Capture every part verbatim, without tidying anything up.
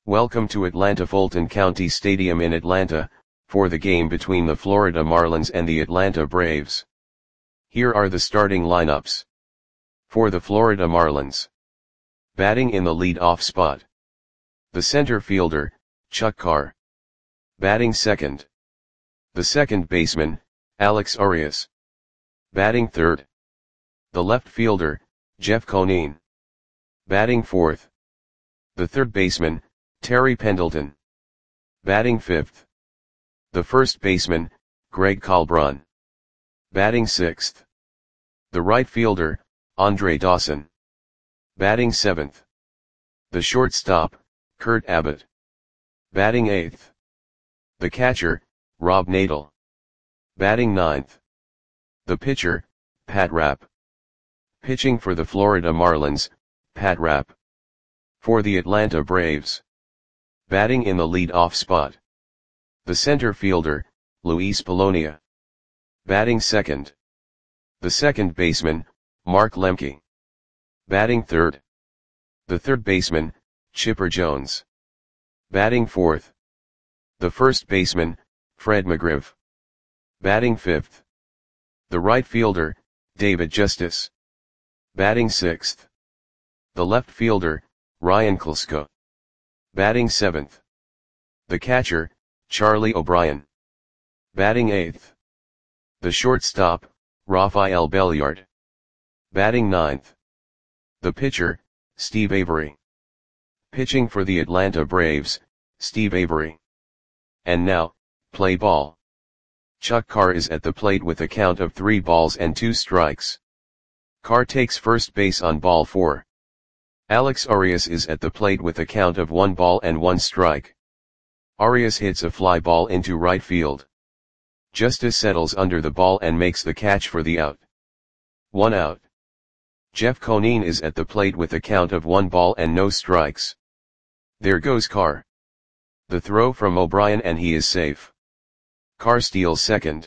Welcome to Atlanta Fulton County Stadium in Atlanta, for the game between the Florida Marlins and the Atlanta Braves. Here are the starting lineups. For the Florida Marlins. Batting in the lead-off spot. The center fielder, Chuck Carr. Batting second. The second baseman, Alex Arias. Batting third. The left fielder, Jeff Conine. Batting fourth. The third baseman, Terry Pendleton. Batting fifth. The first baseman, Greg Colbron. Batting sixth. The right fielder, Andre Dawson. Batting seventh. The shortstop, Kurt Abbott. Batting eighth. The catcher, Rob Nadel. Batting ninth. The pitcher, Pat Rapp. Pitching for the Florida Marlins, Pat Rapp. For the Atlanta Braves. Batting in the lead-off spot. The center fielder, Luis Polonia. Batting second. The second baseman, Mark Lemke. Batting third. The third baseman, Chipper Jones. Batting fourth. The first baseman, Fred McGriff. Batting fifth. The right fielder, David Justice. Batting sixth. The left fielder, Ryan Kolsko. Batting seventh. The catcher, Charlie O'Brien. Batting eighth. The shortstop, Rafael Belliard. Batting ninth. The pitcher, Steve Avery. Pitching for the Atlanta Braves, Steve Avery. And now, play ball. Chuck Carr is at the plate with a count of three balls and two strikes. Carr takes first base on ball four. Alex Arias is at the plate with a count of one ball and one strike. Arias hits a fly ball into right field. Justice settles under the ball and makes the catch for the out. One out. Jeff Conine is at the plate with a count of one ball and no strikes. There goes Carr. The throw from O'Brien and he is safe. Carr steals second.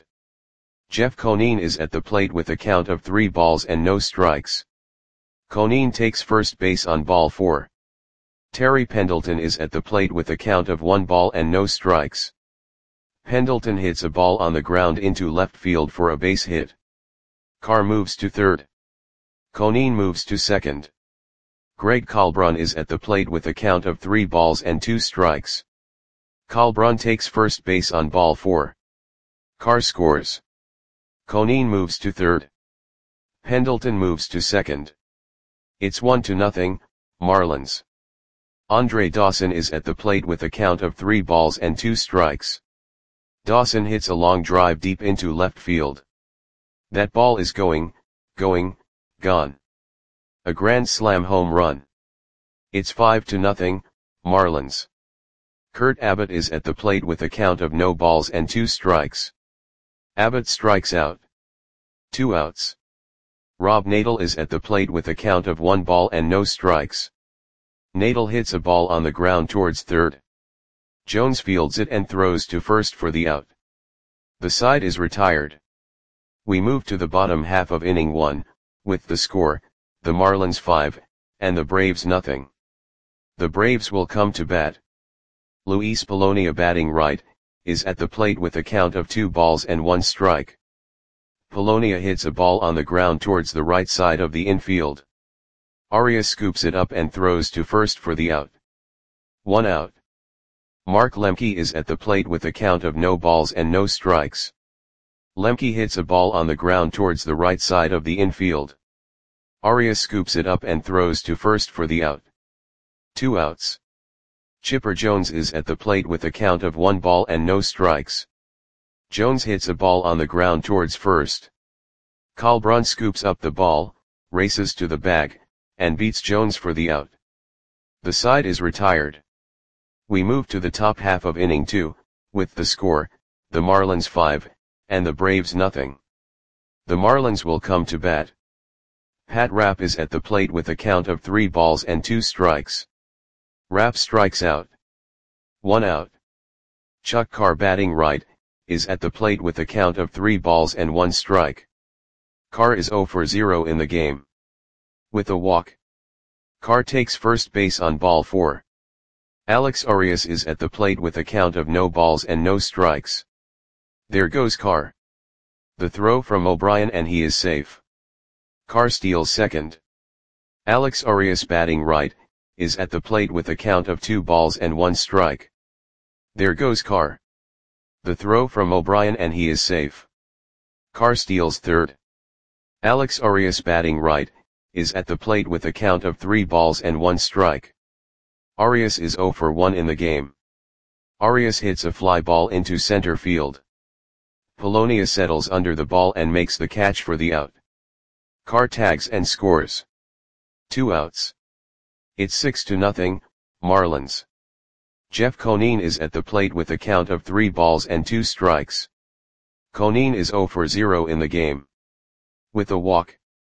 Jeff Conine is at the plate with a count of three balls and no strikes. Conine takes first base on ball four. Terry Pendleton is at the plate with a count of one ball and no strikes. Pendleton hits a ball on the ground into left field for a base hit. Carr moves to third. Conine moves to second. Greg Colbron is at the plate with a count of three balls and two strikes. Colbron takes first base on ball four. Carr scores. Conine moves to third. Pendleton moves to second. It's one to nothing, Marlins. Andre Dawson is at the plate with a count of three balls and two strikes. Dawson hits a long drive deep into left field. That ball is going, going, gone. A grand slam home run. It's five to nothing, Marlins. Kurt Abbott is at the plate with a count of no balls and two strikes. Abbott strikes out. Two outs. Rob Nadel is at the plate with a count of one ball and no strikes. Nadel hits a ball on the ground towards third. Jones fields it and throws to first for the out. The side is retired. We move to the bottom half of inning one, with the score, the Marlins five, and the Braves nothing. The Braves will come to bat. Luis Polonia batting right, is at the plate with a count of two balls and one strike. Polonia hits a ball on the ground towards the right side of the infield. Arias scoops it up and throws to first for the out. One out. Mark Lemke is at the plate with a count of no balls and no strikes. Lemke hits a ball on the ground towards the right side of the infield. Arias scoops it up and throws to first for the out. Two outs. Chipper Jones is at the plate with a count of one ball and no strikes. Jones hits a ball on the ground towards first. Colbron scoops up the ball, races to the bag, and beats Jones for the out. The side is retired. We move to the top half of inning two, with the score, the Marlins five, and the Braves nothing. The Marlins will come to bat. Pat Rapp is at the plate with a count of three balls and two strikes. Rapp strikes out. One out. Chuck Carr batting right, is at the plate with a count of three balls and one strike. Carr is zero for zero in the game. With a walk. Carr takes first base on ball four. Alex Arias is at the plate with a count of no balls and no strikes. There goes Carr. The throw from O'Brien and he is safe. Carr steals second. Alex Arias batting right, is at the plate with a count of two balls and one strike. There goes Carr. The throw from O'Brien and he is safe. Carr steals third. Alex Arias batting right, is at the plate with a count of three balls and one strike. Arias is zero for one in the game. Arias hits a fly ball into center field. Polonia settles under the ball and makes the catch for the out. Carr tags and scores. Two outs. It's six to nothing, Marlins. Jeff Conine is at the plate with a count of three balls and two strikes. Conine is zero for zero in the game. With a walk,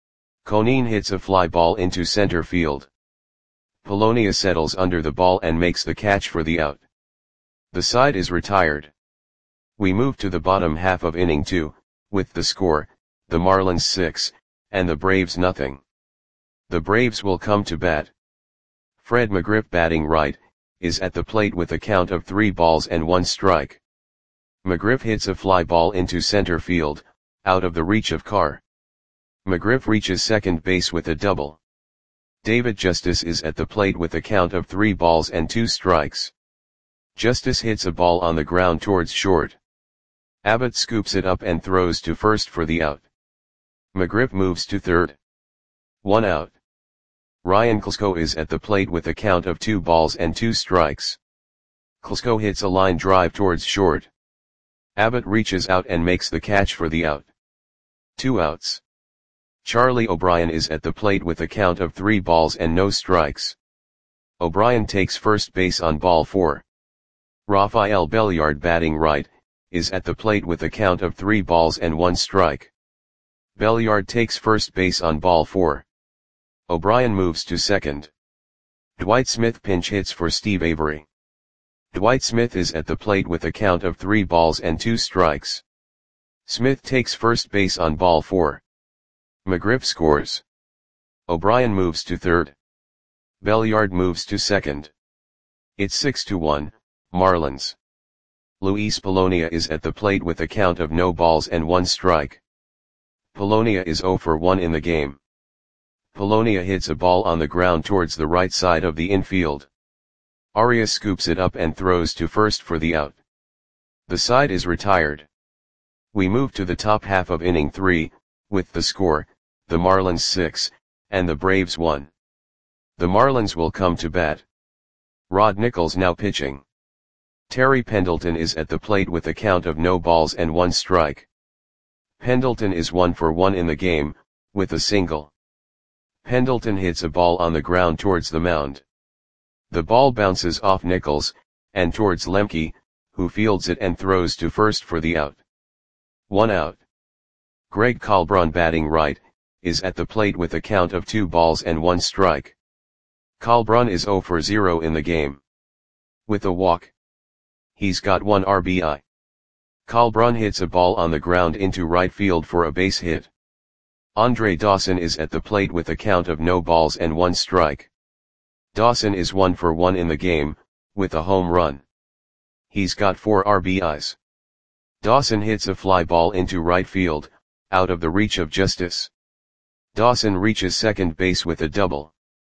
Conine hits a fly ball into center field. Polonia settles under the ball and makes the catch for the out. The side is retired. We move to the bottom half of inning two, with the score, the Marlins six, and the Braves nothing. The Braves will come to bat. Fred McGriff batting right, is at the plate with a count of three balls and one strike. McGriff hits a fly ball into center field, out of the reach of Carr. McGriff reaches second base with a double. David Justice is at the plate with a count of three balls and two strikes. Justice hits a ball on the ground towards short. Abbott scoops it up and throws to first for the out. McGriff moves to third. One out. Ryan Klesko is at the plate with a count of two balls and two strikes. Klesko hits a line drive towards short. Abbott reaches out and makes the catch for the out. Two outs. Charlie O'Brien is at the plate with a count of three balls and no strikes. O'Brien takes first base on ball four. Rafael Belliard batting right, is at the plate with a count of three balls and one strike. Belliard takes first base on ball four. O'Brien moves to second. Dwight Smith pinch hits for Steve Avery. Dwight Smith is at the plate with a count of three balls and two strikes. Smith takes first base on ball four. McGriff scores. O'Brien moves to third. Belliard moves to second. It's six to one, Marlins. Luis Polonia is at the plate with a count of no balls and one strike. Polonia is zero for one in the game. Polonia hits a ball on the ground towards the right side of the infield. Arias scoops it up and throws to first for the out. The side is retired. We move to the top half of inning three, with the score, the Marlins six, and the Braves one. The Marlins will come to bat. Rod Nichols now pitching. Terry Pendleton is at the plate with a count of no balls and one strike. Pendleton is one for one in the game, with a single. Pendleton hits a ball on the ground towards the mound. The ball bounces off Nichols, and towards Lemke, who fields it and throws to first for the out. One out. Greg Kalbrun batting right, is at the plate with a count of two balls and one strike. Kalbrun is zero for zero in the game. With a walk, he's got one R B I. Kalbrun hits a ball on the ground into right field for a base hit. Andre Dawson is at the plate with a count of no balls and one strike. Dawson is one for one in the game, with a home run. He's got four R B Is. Dawson hits a fly ball into right field, out of the reach of Justice. Dawson reaches second base with a double.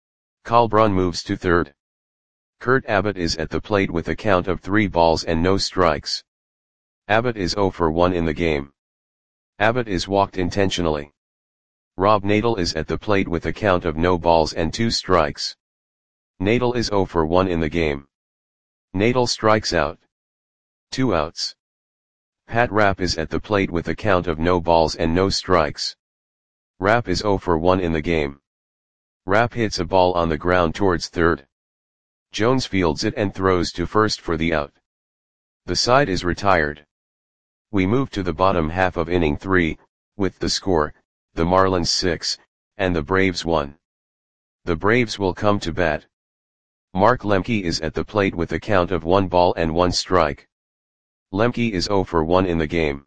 Kalbrun moves to third. Kurt Abbott is at the plate with a count of three balls and no strikes. Abbott is zero for one in the game. Abbott is walked intentionally. Rob Nadel is at the plate with a count of no balls and two strikes. Nadel is zero for one in the game. Nadel strikes out. Two outs. Pat Rapp is at the plate with a count of no balls and no strikes. Rapp is zero for one in the game. Rapp hits a ball on the ground towards third. Jones fields it and throws to first for the out. The side is retired. We move to the bottom half of inning three, with the score, the Marlins six, and the Braves one. The Braves will come to bat. Mark Lemke is at the plate with a count of one ball and one strike. Lemke is zero for one in the game.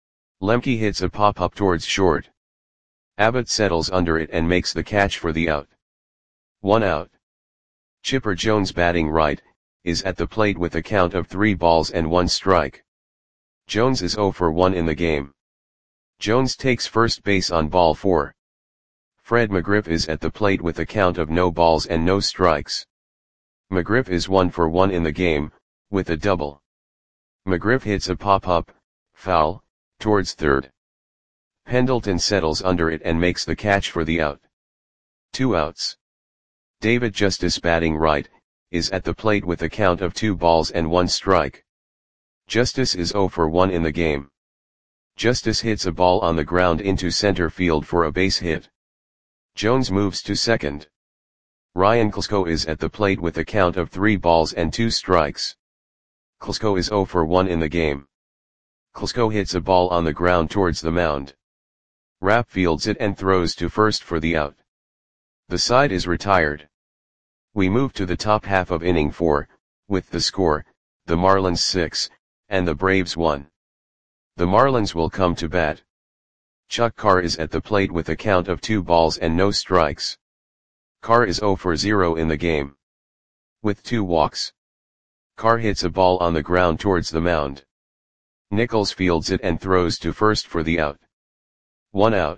Lemke hits a pop-up towards short. Abbott settles under it and makes the catch for the out. One out. Chipper Jones batting right, is at the plate with a count of three balls and one strike. Jones is zero for one in the game. Jones takes first base on ball four. Fred McGriff is at the plate with a count of no balls and no strikes. McGriff is one for one in the game, with a double. McGriff hits a pop-up, foul, towards third. Pendleton settles under it and makes the catch for the out. Two outs. David Justice, batting right, is at the plate with a count of two balls and one strike. Justice is zero for one in the game. Justice hits a ball on the ground into center field for a base hit. Jones moves to second. Ryan Klesko is at the plate with a count of three balls and two strikes. Klesko is zero for one in the game. Klesko hits a ball on the ground towards the mound. Rapp fields it and throws to first for the out. The side is retired. We move to the top half of inning four, with the score, the Marlins six, and the Braves one. The Marlins will come to bat. Chuck Carr is at the plate with a count of two balls and no strikes. Carr is zero for zero in the game. With two walks. Carr hits a ball on the ground towards the mound. Nichols fields it and throws to first for the out. One out.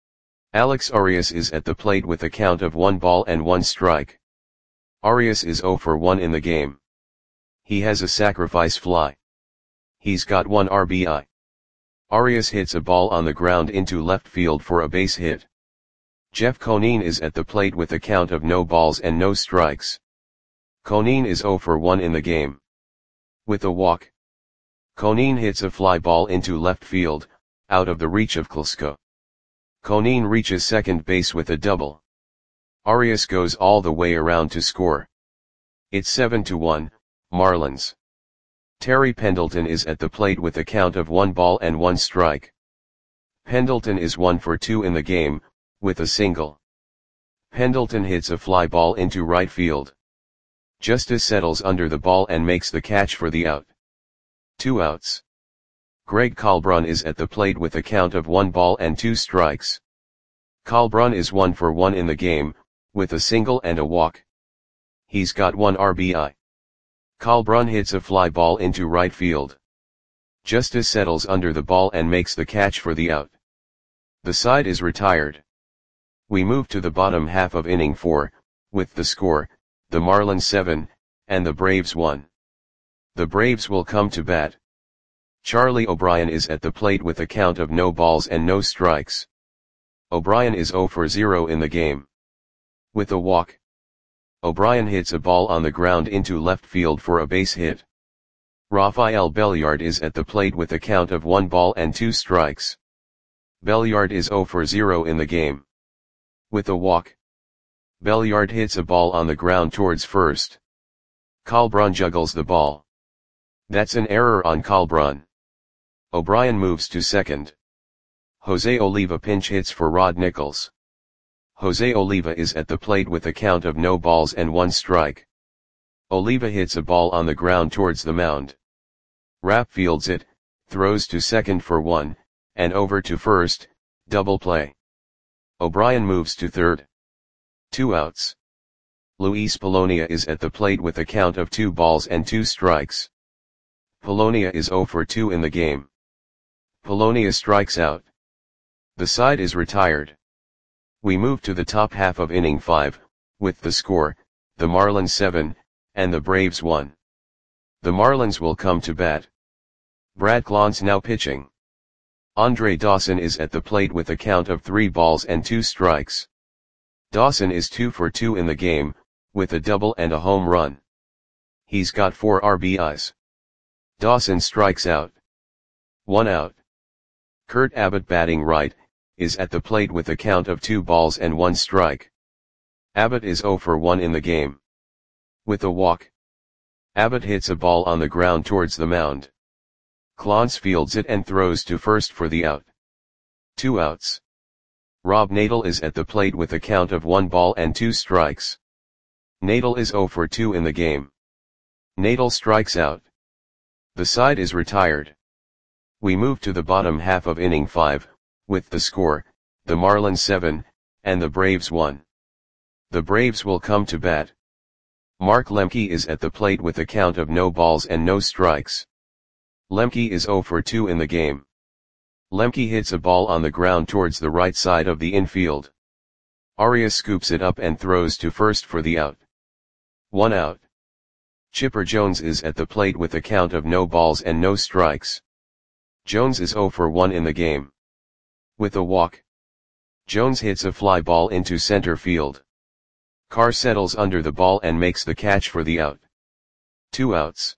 Alex Arias is at the plate with a count of one ball and one strike. Arias is zero for one in the game. He has a sacrifice fly. He's got one R B I. Arias hits a ball on the ground into left field for a base hit. Jeff Conine is at the plate with a count of no balls and no strikes. Conine is zero for one in the game. With a walk. Conine hits a fly ball into left field, out of the reach of Klesko. Conine reaches second base with a double. Arias goes all the way around to score. It's seven to one, Marlins. Terry Pendleton is at the plate with a count of one ball and one strike. Pendleton is one for two in the game, with a single. Pendleton hits a fly ball into right field. Justice settles under the ball and makes the catch for the out. Two outs. Greg Kalbrun is at the plate with a count of one ball and two strikes. Kalbrun is one for one in the game, with a single and a walk. He's got one R B I. Kalbrun hits a fly ball into right field. Justice settles under the ball and makes the catch for the out. The side is retired. We move to the bottom half of inning four, with the score, the Marlins seven, and the Braves one. The Braves will come to bat. Charlie O'Brien is at the plate with a count of no balls and no strikes. O'Brien is zero for zero in the game. With a walk. O'Brien hits a ball on the ground into left field for a base hit. Rafael Belliard is at the plate with a count of one ball and two strikes. Belliard is zero for zero in the game. With a walk. Belliard hits a ball on the ground towards first. Kalbrun juggles the ball. That's an error on Kalbrun. O'Brien moves to second. Jose Oliva pinch hits for Rod Nichols. Jose Oliva is at the plate with a count of no balls and one strike. Oliva hits a ball on the ground towards the mound. Rapp fields it, throws to second for one, and over to first, double play. O'Brien moves to third. Two outs. Luis Polonia is at the plate with a count of two balls and two strikes. Polonia is zero for two in the game. Polonia strikes out. The side is retired. We move to the top half of inning five, with the score, the Marlins seven, and the Braves one. The Marlins will come to bat. Brad Clontz now pitching. Andre Dawson is at the plate with a count of three balls and two strikes. Dawson is two for two in the game, with a double and a home run. He's got four R B Is. Dawson strikes out. One out. Kurt Abbott, batting right, is at the plate with a count of two balls and one strike. Abbott is zero for one in the game. With a walk. Abbott hits a ball on the ground towards the mound. Clontz fields it and throws to first for the out. Two outs. Rob Nadel is at the plate with a count of one ball and two strikes. Nadel is zero for two in the game. Nadel strikes out. The side is retired. We move to the bottom half of inning five, with the score, the Marlins seven, and the Braves one. The Braves will come to bat. Mark Lemke is at the plate with a count of no balls and no strikes. Lemke is zero for two in the game. Lemke hits a ball on the ground towards the right side of the infield. Arias scoops it up and throws to first for the out. One out. Chipper Jones is at the plate with a count of no balls and no strikes. Jones is zero for one in the game. With a walk, Jones hits a fly ball into center field. Carr settles under the ball and makes the catch for the out. Two outs.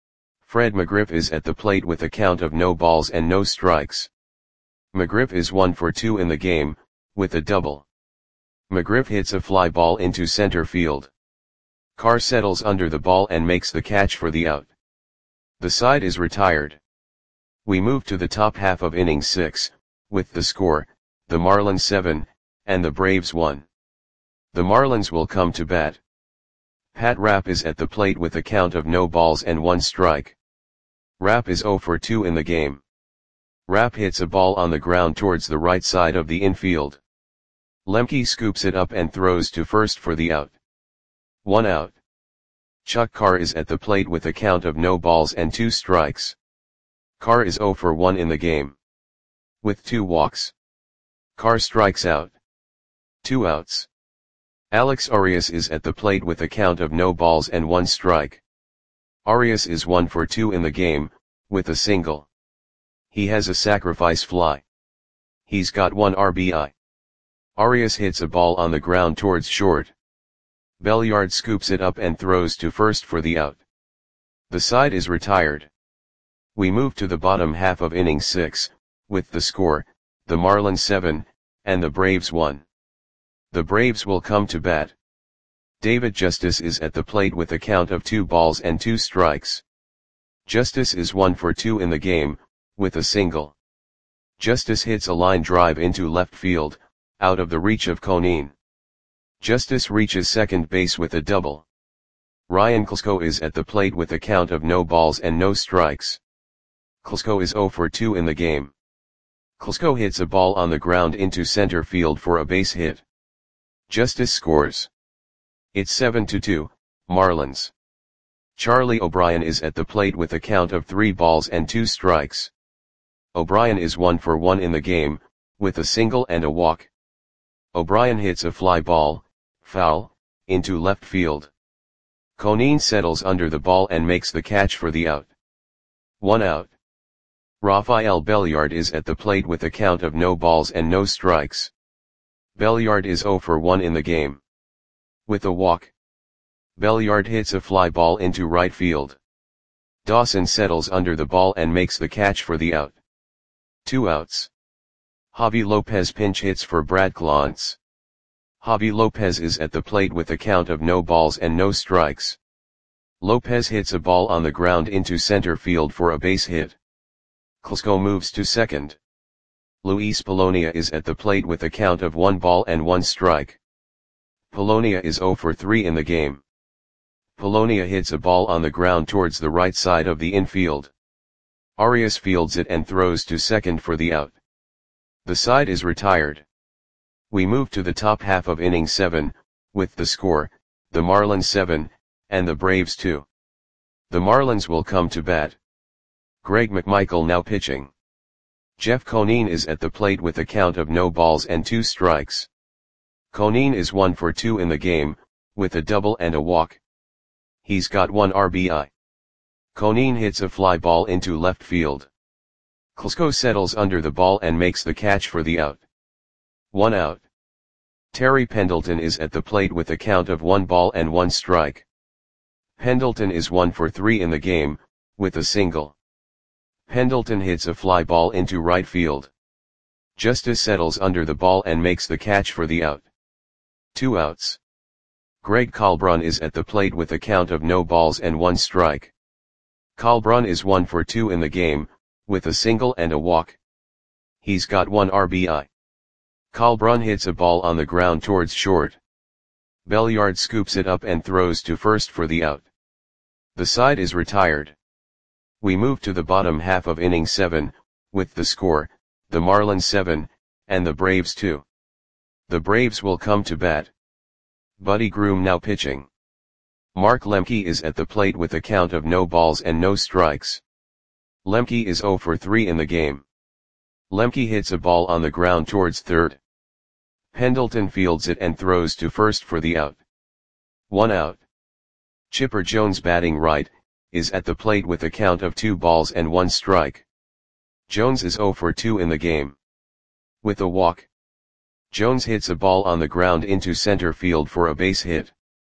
Fred McGriff is at the plate with a count of no balls and no strikes. McGriff is one for two in the game, with a double. McGriff hits a fly ball into center field. Carr settles under the ball and makes the catch for the out. The side is retired. We move to the top half of inning six, with the score, the Marlins seven, and the Braves one. The Marlins will come to bat. Pat Rapp is at the plate with a count of no balls and one strike. Rapp is zero for two in the game. Rapp hits a ball on the ground towards the right side of the infield. Lemke scoops it up and throws to first for the out. One out. Chuck Carr is at the plate with a count of no balls and two strikes. Carr is zero for one in the game. With two walks, Carr strikes out. Two outs. Alex Arias is at the plate with a count of no balls and one strike. Arias is one for two in the game, with a single. He has a sacrifice fly. He's got one R B I. Arias hits a ball on the ground towards short. Belliard scoops it up and throws to first for the out. The side is retired. We move to the bottom half of inning six, with the score, the Marlins seven, and the Braves one. The Braves will come to bat. David Justice is at the plate with a count of two balls and two strikes. Justice is one for two in the game, with a single. Justice hits a line drive into left field, out of the reach of Conine. Justice reaches second base with a double. Ryan Klesko is at the plate with a count of no balls and no strikes. Klesko is zero for two in the game. Klesko hits a ball on the ground into center field for a base hit. Justice scores. It's seven to two, Marlins. Charlie O'Brien is at the plate with a count of three balls and two strikes. O'Brien is one for one in the game, with a single and a walk. O'Brien hits a fly ball, foul, into left field. Conine settles under the ball and makes the catch for the out. One out. Rafael Belliard is at the plate with a count of no balls and no strikes. Belliard is zero for one in the game. With a walk, Belliard hits a fly ball into right field. Dawson settles under the ball and makes the catch for the out. Two outs. Javi Lopez pinch hits for Brad Clontz. Javi Lopez is at the plate with a count of no balls and no strikes. Lopez hits a ball on the ground into center field for a base hit. Klesko moves to second. Luis Polonia is at the plate with a count of one ball and one strike. Polonia is zero for three in the game. Polonia hits a ball on the ground towards the right side of the infield. Arias fields it and throws to second for the out. The side is retired. We move to the top half of inning seven, with the score, the Marlins seven, and the Braves two. The Marlins will come to bat. Greg McMichael now pitching. Jeff Conine is at the plate with a count of no balls and two strikes. Conine is one for two in the game, with a double and a walk. He's got one R B I. Conine hits a fly ball into left field. Klesko settles under the ball and makes the catch for the out. One out. Terry Pendleton is at the plate with a count of one ball and one strike. Pendleton is one for three in the game, with a single. Pendleton hits a fly ball into right field. Justice settles under the ball and makes the catch for the out. Two outs. Greg Kalbrun is at the plate with a count of no balls and one strike. Kalbrun is one for two in the game, with a single and a walk. He's got one R B I. Kalbrun hits a ball on the ground towards short. Belliard scoops it up and throws to first for the out. The side is retired. We move to the bottom half of inning seven, with the score, the Marlins seven, and the Braves two. The Braves will come to bat. Buddy Groom now pitching. Mark Lemke is at the plate with a count of no balls and no strikes. Lemke is zero for three in the game. Lemke hits a ball on the ground towards third. Pendleton fields it and throws to first for the out. One out. Chipper Jones, batting right, is at the plate with a count of two balls and one strike. Jones is zero for two in the game. With a walk, Jones hits a ball on the ground into center field for a base hit.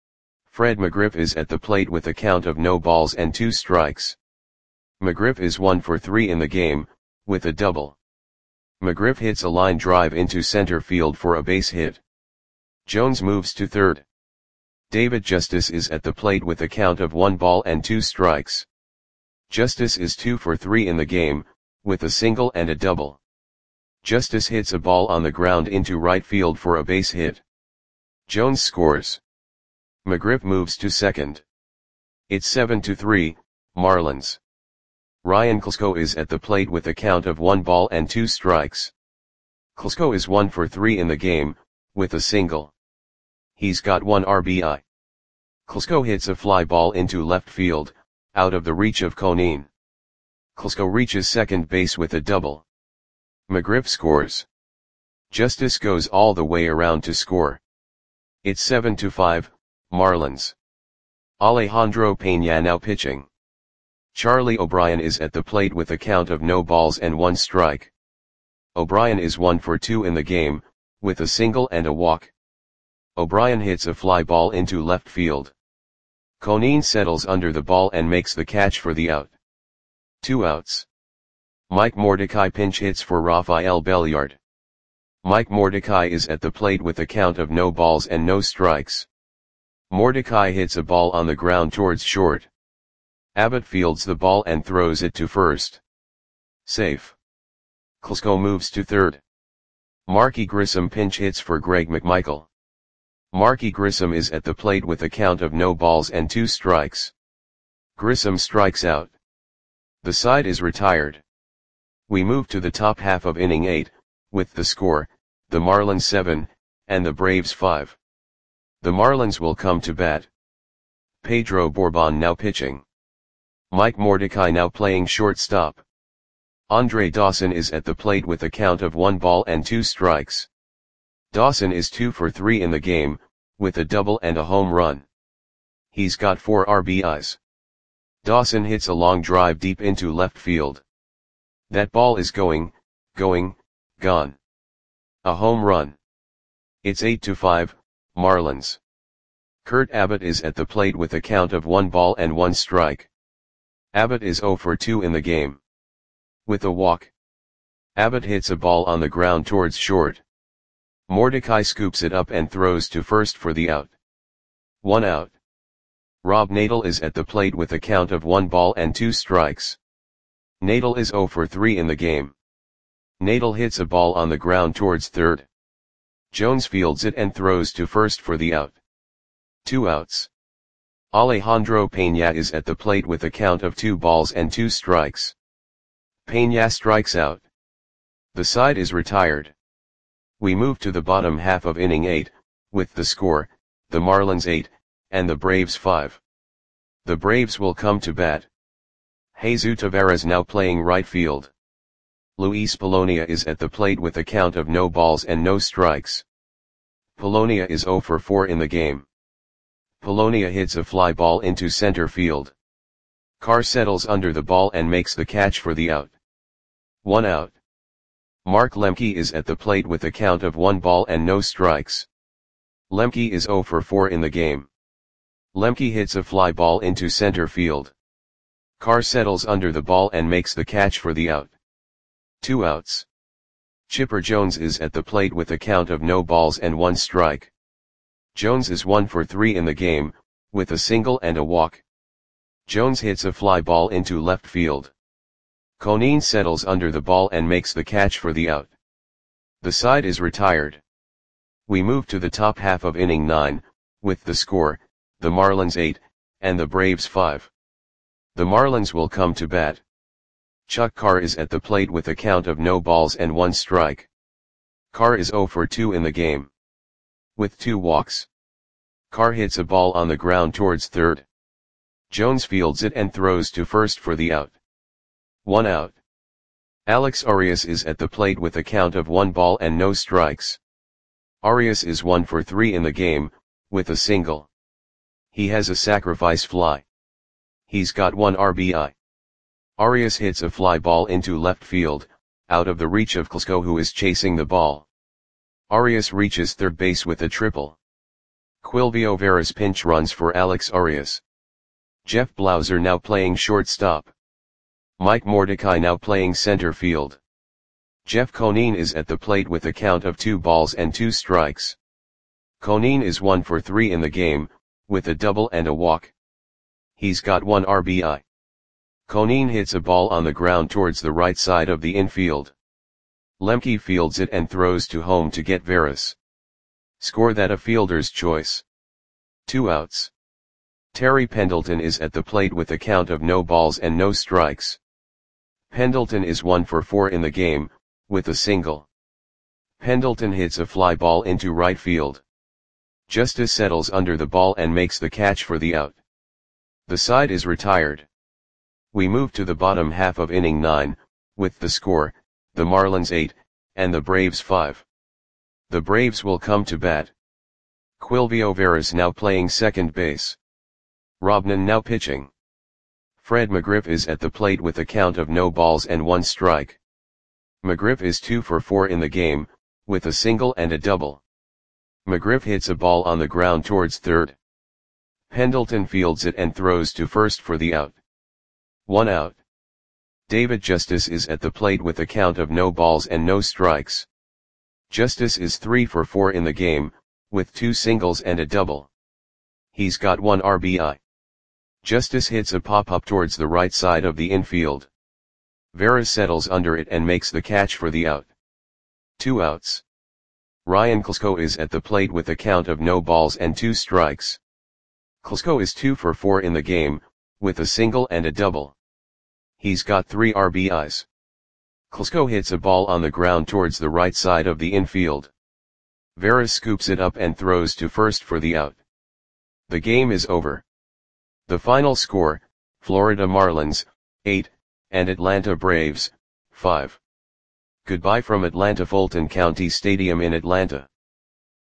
Fred McGriff is at the plate with a count of no balls and two strikes. McGriff is one for three in the game, with a double. McGriff hits a line drive into center field for a base hit. Jones moves to third. David Justice is at the plate with a count of one ball and two strikes. Justice is two for three in the game, with a single and a double. Justice hits a ball on the ground into right field for a base hit. Jones scores. McGriff moves to second. It's seven to three, Marlins. Ryan Klesko is at the plate with a count of one ball and two strikes. Klesko is one for three in the game, with a single. He's got one R B I. Klesko hits a fly ball into left field, out of the reach of Conine. Klesko reaches second base with a double. McGriff scores. Justice goes all the way around to score. It's seven to five, Marlins. Alejandro Peña now pitching. Charlie O'Brien is at the plate with a count of no balls and one strike. O'Brien is one for two in the game, with a single and a walk. O'Brien hits a fly ball into left field. Conine settles under the ball and makes the catch for the out. Two outs. Mike Mordecai pinch hits for Rafael Belliard. Mike Mordecai is at the plate with a count of no balls and no strikes. Mordecai hits a ball on the ground towards short. Abbott fields the ball and throws it to first. Safe. Klesko moves to third. Marky Grissom pinch hits for Greg McMichael. Marky Grissom is at the plate with a count of no balls and two strikes. Grissom strikes out. The side is retired. We move to the top half of inning eight, with the score, the Marlins seven, and the Braves five. The Marlins will come to bat. Pedro Borbon now pitching. Mike Mordecai now playing shortstop. Andre Dawson is at the plate with a count of one ball and two strikes. Dawson is two for three in the game, with a double and a home run. He's got four R B Is. Dawson hits a long drive deep into left field. That ball is going, going, gone. A home run. It's eight to five, Marlins. Kurt Abbott is at the plate with a count of one ball and one strike. Abbott is zero for two in the game. With a walk, Abbott hits a ball on the ground towards short. Mordecai scoops it up and throws to first for the out. One out. Rob Nadel is at the plate with a count of one ball and two strikes. Nadel is zero for three in the game. Nadel hits a ball on the ground towards third. Jones fields it and throws to first for the out. Two outs. Alejandro Peña is at the plate with a count of two balls and two strikes. Peña strikes out. The side is retired. We move to the bottom half of inning eight, with the score, the Marlins eight, and the Braves five. The Braves will come to bat. Jesus Taveras now playing right field. Luis Polonia is at the plate with a count of no balls and no strikes. Polonia is zero for four in the game. Polonia hits a fly ball into center field. Carr settles under the ball and makes the catch for the out. One out. Mark Lemke is at the plate with a count of one ball and no strikes. Lemke is zero for four in the game. Lemke hits a fly ball into center field. Carr settles under the ball and makes the catch for the out. Two outs. Chipper Jones is at the plate with a count of no balls and one strike. Jones is one for three in the game, with a single and a walk. Jones hits a fly ball into left field. Conine settles under the ball and makes the catch for the out. The side is retired. We move to the top half of inning nine, with the score, the Marlins eight, and the Braves five. The Marlins will come to bat. Chuck Carr is at the plate with a count of no balls and one strike. Carr is zero for two in the game. With two walks. Carr hits a ball on the ground towards third. Jones fields it and throws to first for the out. One out. Alex Arias is at the plate with a count of one ball and no strikes. Arias is one for three in the game, with a single. He has a sacrifice fly. He's got one R B I. Arias hits a fly ball into left field, out of the reach of Klesko, who is chasing the ball. Arias reaches third base with a triple. Quilvio Veras pinch runs for Alex Arias. Jeff Blauser now playing shortstop. Mike Mordecai now playing center field. Jeff Conine is at the plate with a count of two balls and two strikes. Conine is one for three in the game, with a double and a walk. He's got one R B I. Conine hits a ball on the ground towards the right side of the infield. Lemke fields it and throws to home to get Veras. Score that a fielder's choice. Two outs. Terry Pendleton is at the plate with a count of no balls and no strikes. Pendleton is one for four in the game, with a single. Pendleton hits a fly ball into right field. Justice settles under the ball and makes the catch for the out. The side is retired. We move to the bottom half of inning nine, with the score, the Marlins eight, and the Braves five. The Braves will come to bat. Quilvio Veras now playing second base. Robnan now pitching. Fred McGriff is at the plate with a count of no balls and one strike. McGriff is two for four in the game, with a single and a double. McGriff hits a ball on the ground towards third. Pendleton fields it and throws to first for the out. One out. David Justice is at the plate with a count of no balls and no strikes. Justice is three for four in the game, with two singles and a double. He's got one R B I. Justice hits a pop-up towards the right side of the infield. Veras settles under it and makes the catch for the out. Two outs. Ryan Klesko is at the plate with a count of no balls and two strikes. Klesko is two for four in the game, with a single and a double. He's got three R B Is. Klesko hits a ball on the ground towards the right side of the infield. Veras scoops it up and throws to first for the out. The game is over. The final score, Florida Marlins, eight, and Atlanta Braves, five. Goodbye from Atlanta Fulton County Stadium in Atlanta.